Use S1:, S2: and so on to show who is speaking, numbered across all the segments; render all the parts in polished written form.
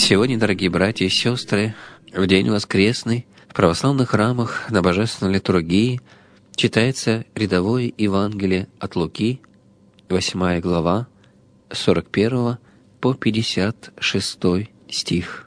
S1: Сегодня, дорогие братья и сестры, в день воскресный в православных храмах на Божественной литургии читается рядовое Евангелие от Луки, 8 глава, 41 по 56 стих.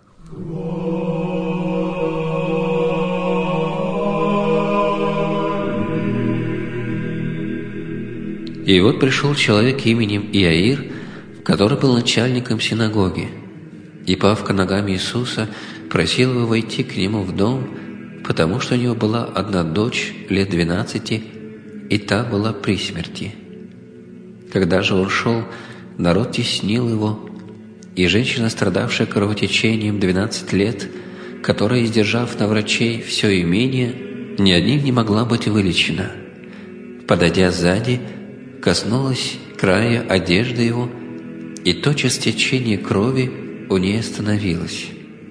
S1: И вот пришел человек именем Иаир, который был начальником синагоги, и, пав к ногам Иисуса, просил его войти к нему в дом, потому что у него была одна дочь лет 12, и та была при смерти. Когда же он шел, народ теснил его, и женщина, страдавшая кровотечением 12 лет, которая, издержав на врачей все имение, ни одним не могла быть вылечена, подойдя сзади, коснулась края одежды его, и тотчас течение крови у ней остановилось.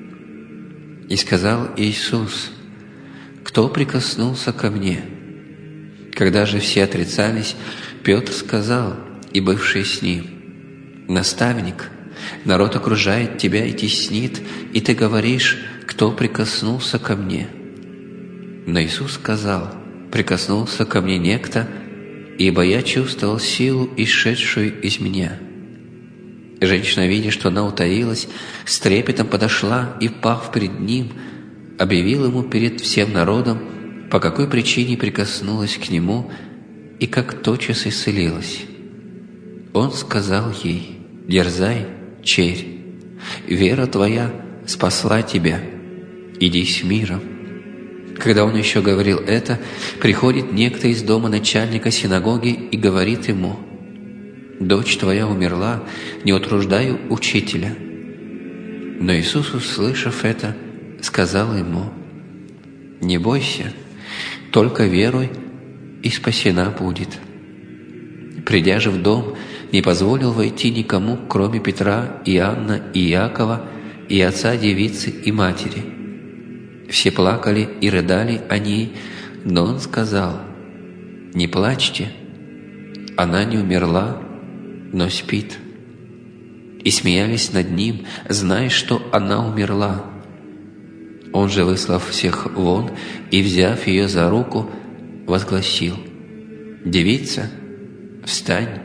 S1: И сказал Иисус: «Кто прикоснулся ко мне?» Когда же все отрицались, Петр сказал, и бывший с ним: «Наставник, народ окружает тебя и теснит, и ты говоришь: кто прикоснулся ко мне?» Но Иисус сказал: «Прикоснулся ко мне некто, ибо я чувствовал силу, исшедшую из меня». Женщина, видя, что она утаилась, с трепетом подошла и, пав перед ним, объявила ему перед всем народом, по какой причине прикоснулась к нему и как тотчас исцелилась. Он сказал ей: «Дерзай, черь, вера твоя спасла тебя, иди с миром». Когда он еще говорил это, приходит некто из дома начальника синагоги и говорит ему: «Дочь твоя умерла, не утруждай учителя». Но Иисус, услышав это, сказал ему: «Не бойся, только веруй, и спасена будет». Придя же в дом, не позволил войти никому, кроме Петра, Иоанна и Иакова, и отца девицы и матери. Все плакали и рыдали о ней, но он сказал: «Не плачьте, она не умерла, но спит». И смеялись над ним, зная, что она умерла. Он же, выслав всех вон и, взяв ее за руку, возгласил: «Девица, встань!»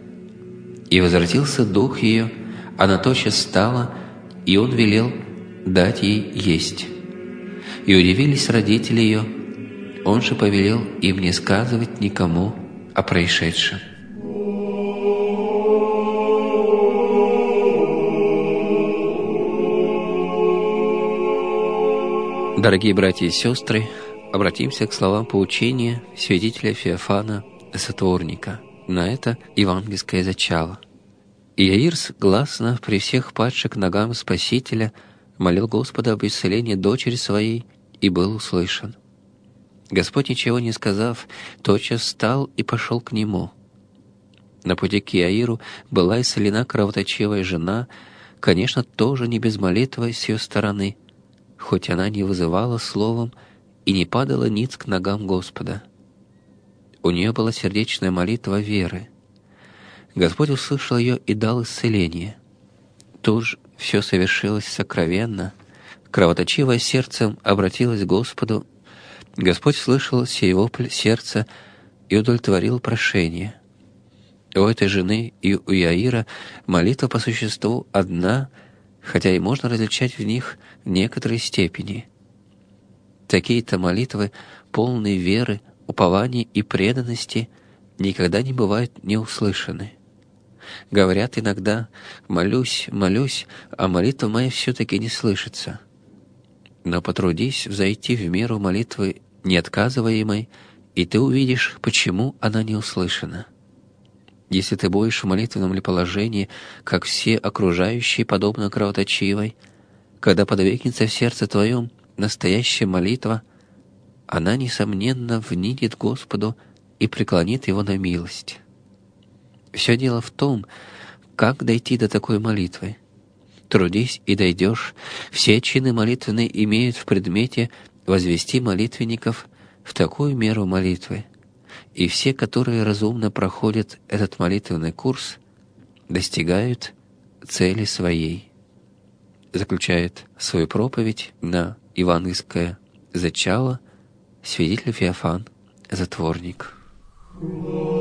S1: И возвратился дух ее, она тотчас встала, и он велел дать ей есть. И удивились родители ее, он же повелел им не сказывать никому о происшедшем. Дорогие братья и сестры, обратимся к словам поучения святителя Феофана Затворника на это евангельское зачало. Иаир гласно при всех падших к ногам Спасителя молил Господа об исцелении дочери своей, и был услышан. Господь, ничего не сказав, тотчас встал и пошел к нему. На пути к Иаиру была исцелена кровоточивая жена, конечно, тоже не без молитвы с ее стороны, хоть она не вызывала словом и не падала ниц к ногам Господа. У нее была сердечная молитва веры. Господь услышал ее и дал исцеление. Тут же все совершилось сокровенно. Кровоточивое сердцем обратилось к Господу. Господь слышал сей вопль сердца и удовлетворил прошение. У этой жены и у Иаира молитва по существу одна, хотя и можно различать в них некоторые степени. Такие-то молитвы, полные веры, упования и преданности, никогда не бывают неуслышаны. Говорят иногда: «Молюсь, молюсь, а молитва моя все-таки не слышится». Но потрудись взойти в меру молитвы неотказываемой, и ты увидишь, почему она не услышана. Если ты будешь в молитвенном ли положении, как все окружающие, подобно кровоточивой, когда подвигнется в сердце твоем настоящая молитва, она, несомненно, внидит Господу и преклонит Его на милость. Все дело в том, как дойти до такой молитвы. Трудись и дойдешь. Все чины молитвенные имеют в предмете возвести молитвенников в такую меру молитвы, и все, которые разумно проходят этот молитвенный курс, достигают цели своей. заключает свою проповедь на евангельское зачало святитель Феофан Затворник.